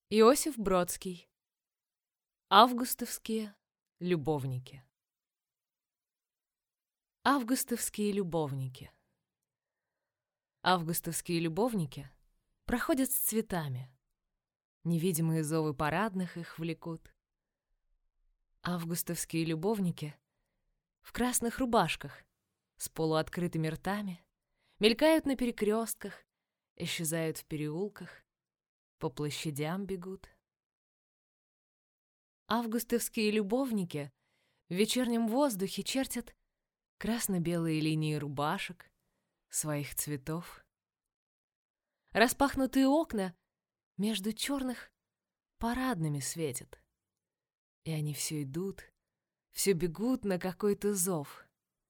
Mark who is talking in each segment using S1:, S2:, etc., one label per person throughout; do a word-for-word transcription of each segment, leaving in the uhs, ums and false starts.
S1: Иосиф Бродский. Августовские любовники. Августовские любовники. Августовские любовники проходят с цветами. Невидимые зовы парадных их влекут. Августовские любовники в красных рубашках с полуоткрытыми ртами мелькают на перекрестках, исчезают в переулках, по площадям бегут. Августовские любовники в вечернем воздухе чертят красно-белые линии рубашек, своих цветов. Распахнутые окна между черных парадными светят, и они все идут, все бегут на какой-то зов.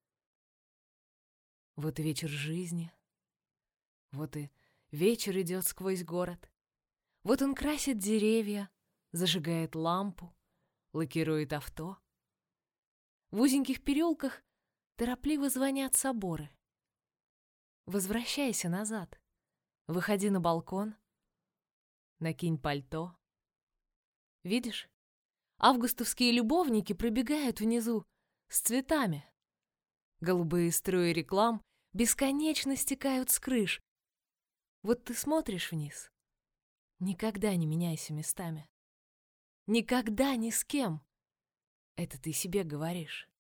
S1: Вот и вечер жизни, вот и вечер идет сквозь город. Вот он красит деревья, зажигает лампу, лакирует авто. В узеньких переулках торопливо звонят соборы. Возвращайся назад, выходи на балкон, накинь пальто. Видишь, августовские любовники пробегают внизу с цветами. Голубые струи реклам бесконечно стекают с крыш. Вот ты смотришь вниз. Никогда не меняйся местами. Никогда ни с кем. Это ты себе говоришь.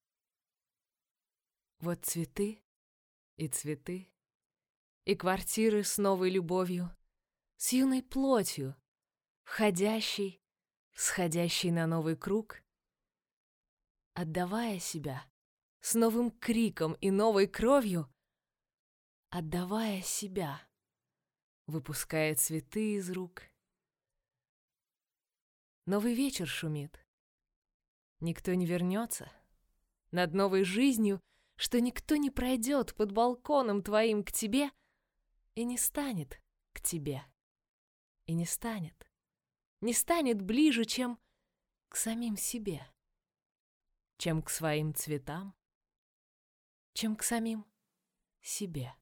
S1: Вот цветы и цветы, и квартиры с новой любовью, с юной плотью, входящей, сходящей на новый круг, отдавая себя с новым криком и новой кровью, отдавая себя, выпуская цветы из рук. Новый вечер шумит. Никто не вернется над новой жизнью, что никто не пройдет под балконом твоим к тебе и не станет к тебе. И не станет. Не станет ближе, чем к самим себе, чем к своим цветам, чем к самим себе.